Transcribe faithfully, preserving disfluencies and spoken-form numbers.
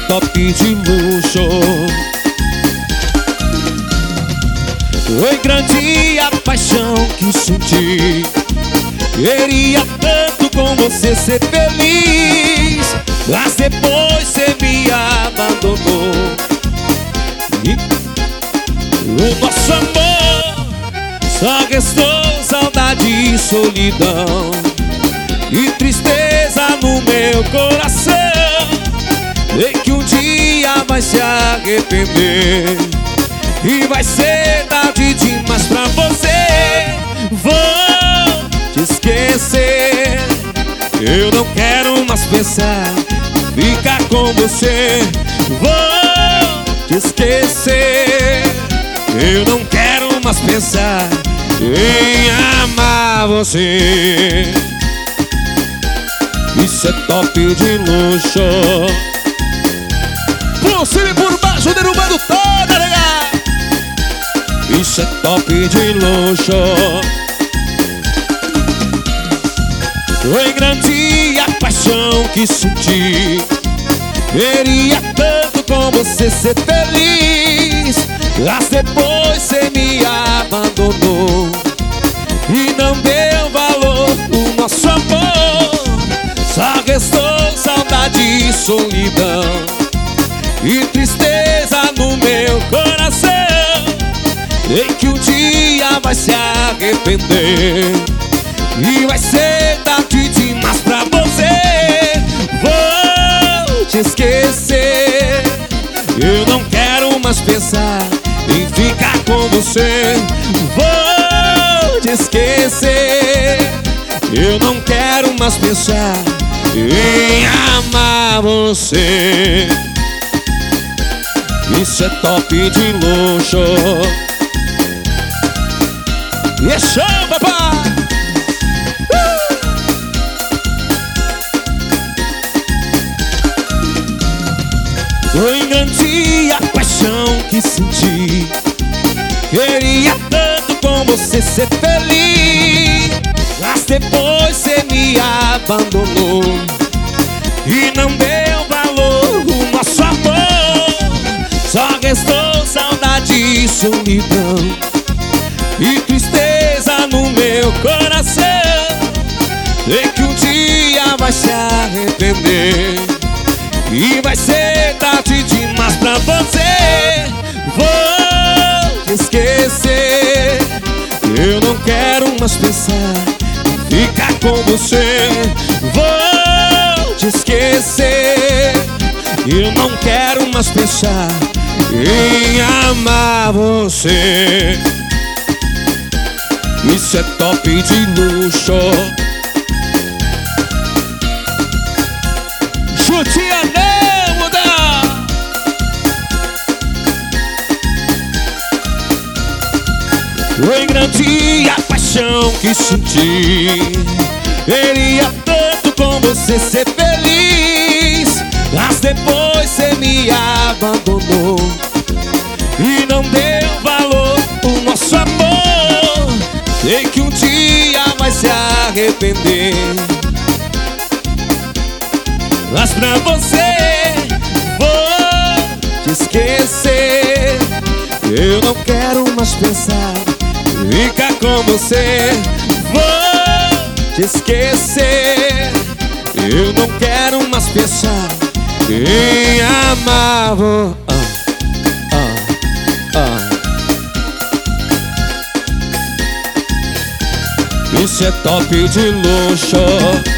top de luxo. Foi grande a paixão que senti. Queria tanto com você ser feliz, mas depois você me abandonou. E o nosso amor só restou saudade e solidão, e tristeza no meu coração. Sei que um dia vai se arrepender, e vai ser tarde demais pra você. Vou te esquecer, eu não quero mais pensar em ficar com você. Vou te esquecer, eu não quero mais pensar em amar você. Isso é top de luxo. Por cima e por baixo, derrubando toda, nega. Isso é top de luxo. Foi grande a paixão que senti. Queria tanto com você ser feliz, mas depois você me abandonou e não deu valor no nosso amor. Só restou saudade e solidão, e tristeza no meu coração. Sei que um dia vai se arrepender, e vai ser tarde demais pra você. Vou te esquecer, eu não quero mais pensar em ficar com você. Vou te esquecer, eu não quero mais pensar em amar você. Isso é top de luxo. E é show, papai! Uh! Foi grande a paixão que senti. Queria tanto com você ser feliz, mas depois você me abandonou e não deu valor o nosso amor. Só restou saudade e solidão, e tristeza no meu coração. Sei que um dia vai se arrepender, e vai ser tarde demais pra você. Vou te esquecer, eu não quero mais pensar em ficar com você. Vou te esquecer, eu não quero mais pensar em amar você. Isso é top de luxo. Chutinha não muda. Foi grande a paixão que senti. Queria tanto com você ser feliz, mas depois você me abandonou e não deu valor o nosso amor. Sei que um dia vai se arrepender, mas pra você vou te esquecer. Eu não quero mais pensar em ficar com você. Vou te esquecer, eu não quero mais pensar em amar você. Isso é top de luxo.